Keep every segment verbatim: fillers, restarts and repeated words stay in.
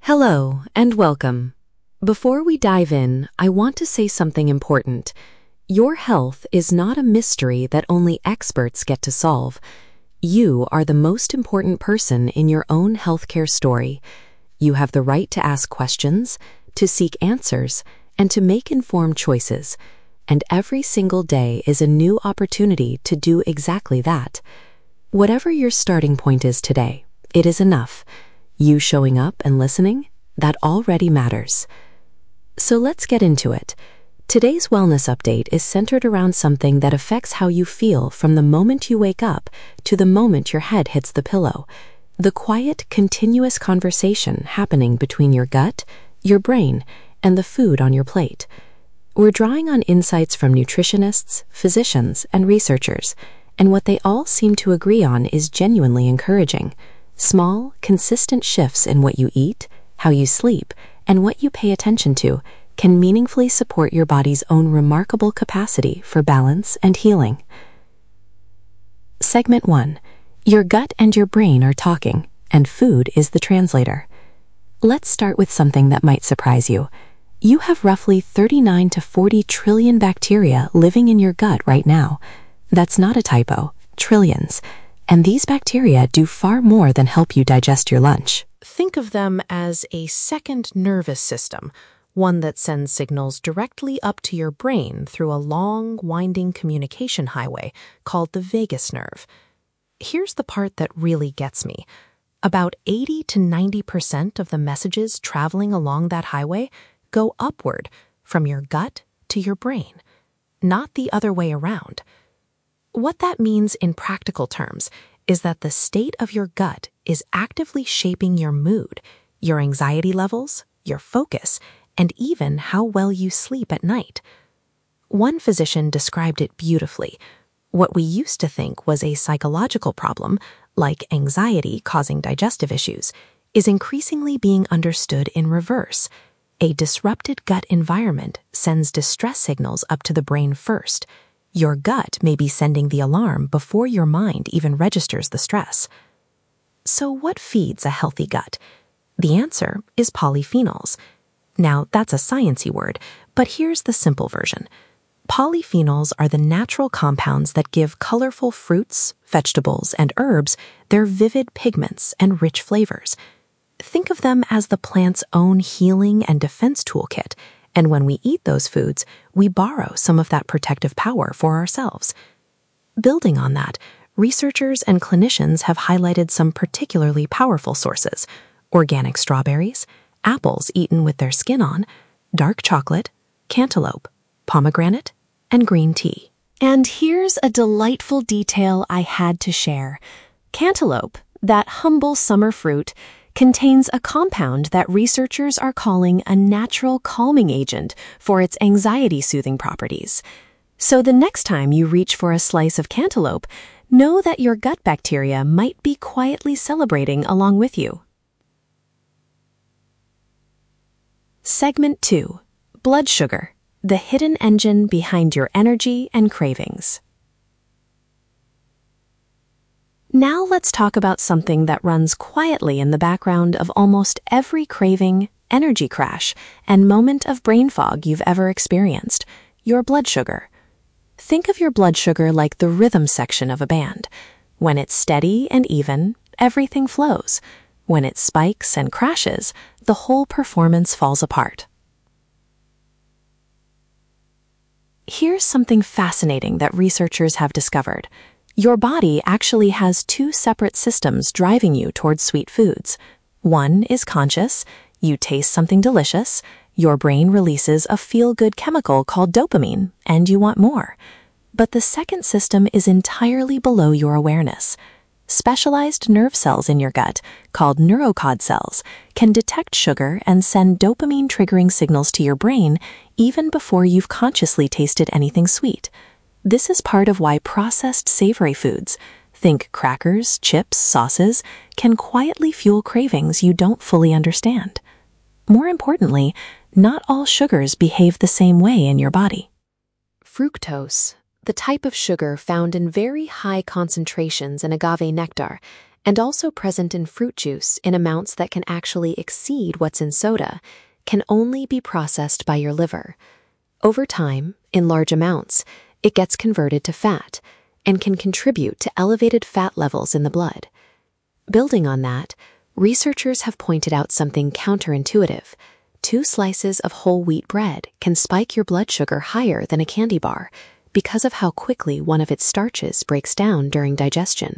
Hello and welcome. Before we dive in, I want to say something important. Your health is not a mystery that only experts get to solve. You are the most important person in your own healthcare story. You have the right to ask questions, to seek answers, and to make informed choices. And every single day is a new opportunity to do exactly that. Whatever your starting point is today, it is enough. You showing up and listening, that already matters. So let's get into it. Today's wellness update is centered around something that affects how you feel from the moment you wake up to the moment your head hits the pillow. The quiet, continuous conversation happening between your gut, your brain, and the food on your plate. We're drawing on insights from nutritionists, physicians, and researchers, and what they all seem to agree on is genuinely encouraging. Small, consistent shifts in what you eat, how you sleep, and what you pay attention to can meaningfully support your body's own remarkable capacity for balance and healing. Segment one. Your gut and your brain are talking, and food is the translator. Let's start with something that might surprise you. You have roughly thirty-nine to forty trillion bacteria living in your gut right now. That's not a typo, trillions. And these bacteria do far more than help you digest your lunch. Think of them as a second nervous system, one that sends signals directly up to your brain through a long, winding communication highway called the vagus nerve. Here's the part that really gets me. About eighty to ninety percent of the messages traveling along that highway go upward from your gut to your brain, not the other way around. What that means in practical terms is that the state of your gut is actively shaping your mood, your anxiety levels, your focus, and even how well you sleep at night. One physician described it beautifully. What we used to think was a psychological problem, like anxiety causing digestive issues, is increasingly being understood in reverse. A disrupted gut environment sends distress signals up to the brain first. Your gut may be sending the alarm before your mind even registers the stress. So what feeds a healthy gut? The answer is polyphenols. Now, that's a sciencey word, but here's the simple version. Polyphenols are the natural compounds that give colorful fruits, vegetables, and herbs their vivid pigments and rich flavors. Think of them as the plant's own healing and defense toolkit. And when we eat those foods, we borrow some of that protective power for ourselves. Building on that, researchers and clinicians have highlighted some particularly powerful sources: organic strawberries, apples eaten with their skin on, dark chocolate, cantaloupe, pomegranate, and green tea. And here's a delightful detail I had to share. Cantaloupe, that humble summer fruit, contains a compound that researchers are calling a natural calming agent for its anxiety-soothing properties. So the next time you reach for a slice of cantaloupe, know that your gut bacteria might be quietly celebrating along with you. Segment two. Blood sugar, the hidden engine behind your energy and cravings. Now let's talk about something that runs quietly in the background of almost every craving, energy crash, and moment of brain fog you've ever experienced: your blood sugar. Think of your blood sugar like the rhythm section of a band. When it's steady and even, everything flows. When it spikes and crashes, the whole performance falls apart. Here's something fascinating that researchers have discovered. Your body actually has two separate systems driving you towards sweet foods. One is conscious. You taste something delicious. Your brain releases a feel-good chemical called dopamine, and you want more. But the second system is entirely below your awareness. Specialized nerve cells in your gut, called neurocod cells, can detect sugar and send dopamine-triggering signals to your brain even before you've consciously tasted anything sweet. This is part of why processed savory foods, think crackers, chips, sauces, can quietly fuel cravings you don't fully understand. More importantly, not all sugars behave the same way in your body. Fructose, the type of sugar found in very high concentrations in agave nectar, and also present in fruit juice in amounts that can actually exceed what's in soda, can only be processed by your liver. Over time, in large amounts, it gets converted to fat and can contribute to elevated fat levels in the blood. Building on that, researchers have pointed out something counterintuitive. Two slices of whole wheat bread can spike your blood sugar higher than a candy bar because of how quickly one of its starches breaks down during digestion.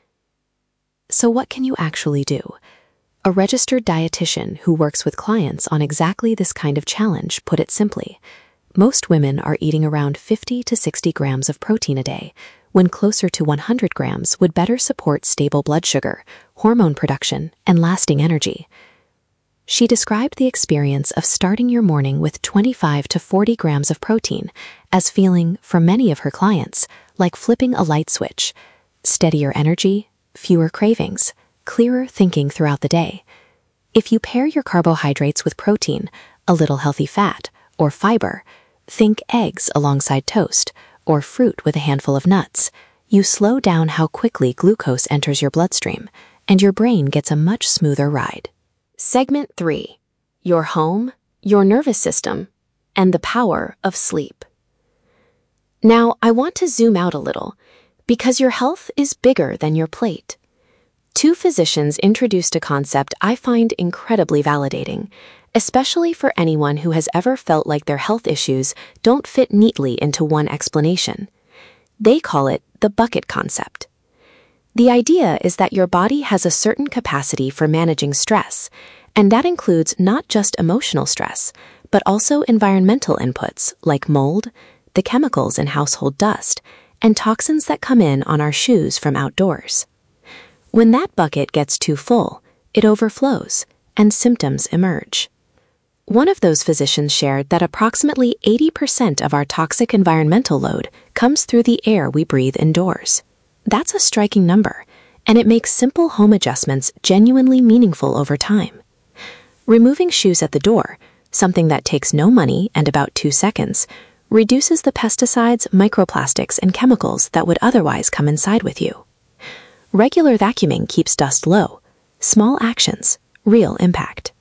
So what can you actually do? A registered dietitian who works with clients on exactly this kind of challenge put it simply. Most women are eating around fifty to sixty grams of protein a day, when closer to one hundred grams would better support stable blood sugar, hormone production, and lasting energy. She described the experience of starting your morning with twenty-five to forty grams of protein as feeling, for many of her clients, like flipping a light switch: steadier energy, fewer cravings, clearer thinking throughout the day. If you pair your carbohydrates with protein, a little healthy fat, or fiber, think eggs alongside toast, or fruit with a handful of nuts, you slow down how quickly glucose enters your bloodstream, and your brain gets a much smoother ride. Segment three. Your home, your nervous system, and the power of sleep. Now, I want to zoom out a little, because your health is bigger than your plate. Two physicians introduced a concept I find incredibly validating, especially for anyone who has ever felt like their health issues don't fit neatly into one explanation. They call it the bucket concept. The idea is that your body has a certain capacity for managing stress, and that includes not just emotional stress, but also environmental inputs like mold, the chemicals in household dust, and toxins that come in on our shoes from outdoors. When that bucket gets too full, it overflows, and symptoms emerge. One of those physicians shared that approximately eighty percent of our toxic environmental load comes through the air we breathe indoors. That's a striking number, and it makes simple home adjustments genuinely meaningful over time. Removing shoes at the door, something that takes no money and about two seconds, reduces the pesticides, microplastics, and chemicals that would otherwise come inside with you. Regular vacuuming keeps dust low. Small actions, real impact.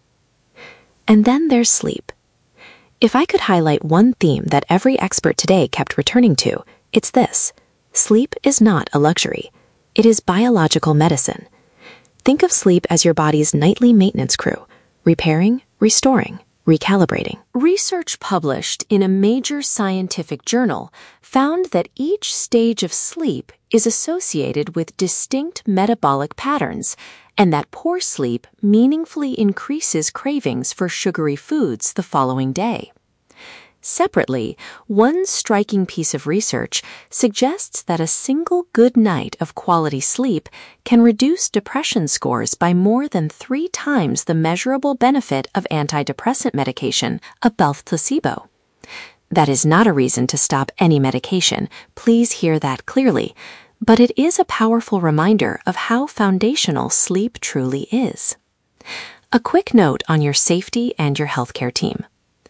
And then there's sleep. If I could highlight one theme that every expert today kept returning to, it's this: sleep is not a luxury. It is biological medicine. Think of sleep as your body's nightly maintenance crew, repairing, restoring, recalibrating. Research published in a major scientific journal found that each stage of sleep is associated with distinct metabolic patterns, and that poor sleep meaningfully increases cravings for sugary foods the following day. Separately, one striking piece of research suggests that a single good night of quality sleep can reduce depression scores by more than three times the measurable benefit of antidepressant medication above placebo. That is not a reason to stop any medication, please hear that clearly, but it is a powerful reminder of how foundational sleep truly is. A quick note on your safety and your healthcare team.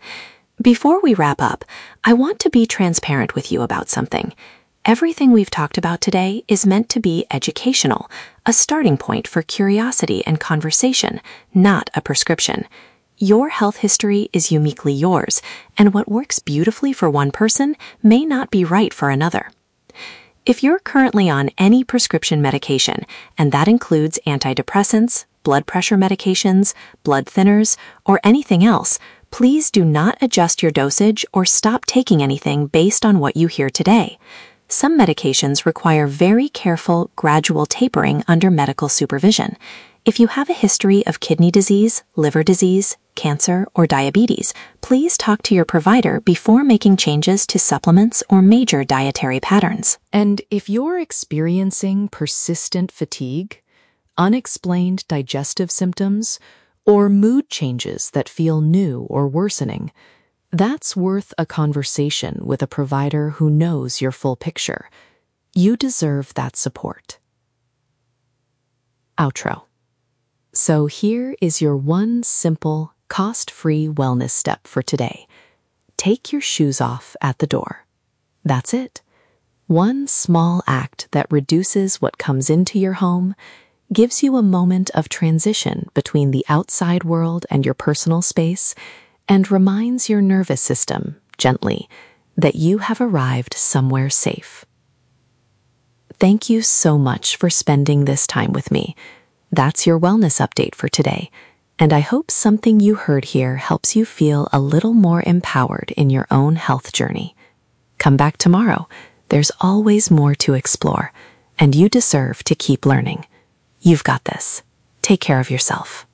Before we wrap up, I want to be transparent with you about something. Everything we've talked about today is meant to be educational, a starting point for curiosity and conversation, not a prescription. Your health history is uniquely yours, and what works beautifully for one person may not be right for another. If you're currently on any prescription medication, and that includes antidepressants, blood pressure medications, blood thinners, or anything else, please do not adjust your dosage or stop taking anything based on what you hear today. Some medications require very careful, gradual tapering under medical supervision. If you have a history of kidney disease, liver disease, cancer, or diabetes, please talk to your provider before making changes to supplements or major dietary patterns. And if you're experiencing persistent fatigue, unexplained digestive symptoms, or mood changes that feel new or worsening, that's worth a conversation with a provider who knows your full picture. You deserve that support. Outro. So here is your one simple, cost-free wellness step for today. Take your shoes off at the door. That's it. One small act that reduces what comes into your home, gives you a moment of transition between the outside world and your personal space and reminds your nervous system, gently, that you have arrived somewhere safe. Thank you so much for spending this time with me. That's your wellness update for today, and I hope something you heard here helps you feel a little more empowered in your own health journey. Come back tomorrow. There's always more to explore, and you deserve to keep learning. You've got this. Take care of yourself.